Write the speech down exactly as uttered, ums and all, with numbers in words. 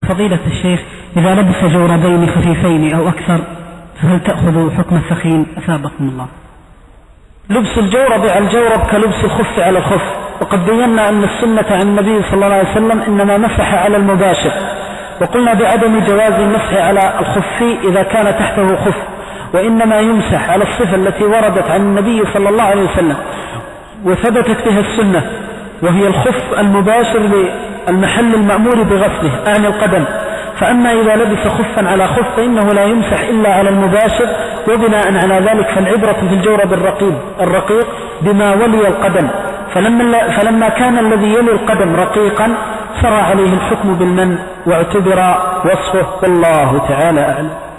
فضيلة الشيخ إذا لبس جوربين خفيفين أو أكثر فهل تأخذ حكم الثخين أثابكم الله؟ لبس الجورب على الجورب كلبس الخف على الخف، وقد بينا أن السنة عن النبي صلى الله عليه وسلم إنما مسح على المباشر، وقلنا بعدم جواز المسح على الخف إذا كان تحته خف، وإنما يمسح على الصفة التي وردت عن النبي صلى الله عليه وسلم وثبتت بها السنة، وهي الخف المباشر للمحل المأمور بغسله أعني القدم. فأما إذا لبس خفا على خف فإنه لا يمسح إلا على المباشر، وبناء على ذلك فالعبرة في الجورب الرقيق, الرقيق بما ولي القدم، فلما, فلما كان الذي يلي القدم رقيقا صار عليه الحكم بالمن واعتبر وصفه، والله تعالى أعلم.